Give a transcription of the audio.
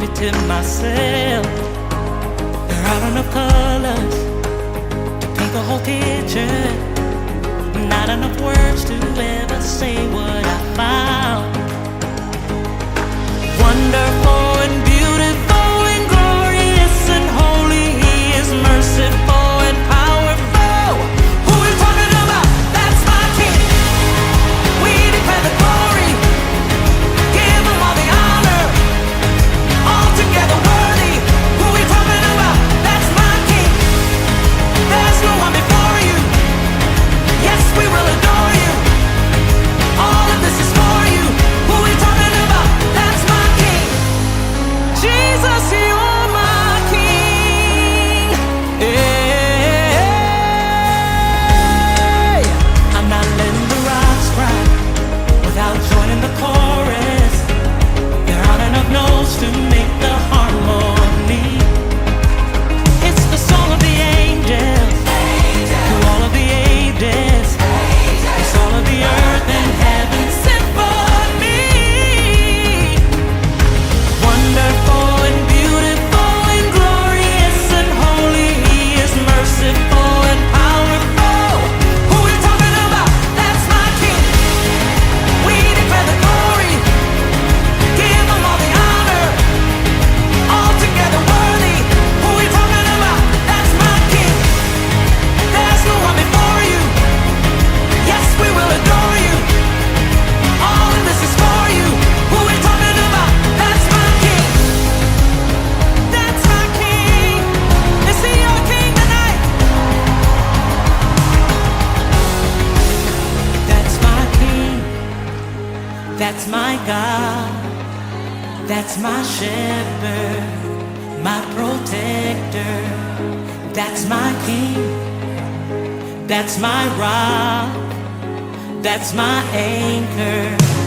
it to myself. There aren't enough colors to paint the whole picture. Not enough words to ever say what I found. Wonderful and beautiful and glorious and holy, He is merciful and powerful. Who are we talking about? That's my King. We declare the glory, give Him all the honor, altogether worthy. Who are we talking about? That's my King. There's no one before you. Yes, we will adore you. All of this is for you. Who are we talking about? That's my King. Jesus, you're my King. Hey, I'm not letting the rocks cry without joining the chorus. There aren't enough notes to make the harmony. It's the song of the angels, through all of the ages. It's all of the earth and heaven sent for me. Wonderful and beautiful and glorious and holy, He is merciful and powerful. Who are we talking about? That's my King. We declare the glory, give Him all the honor, altogether worthy. Who are we talking about? That's my King. There's no one before you. Yes, we will adore you. All of this is for you. Who are we talking about? That's my King. That's my King. Is He your King tonight? That's my King. That's my God. That's my shepherd, my protector. That's my King. That's my rock. That's my anchor.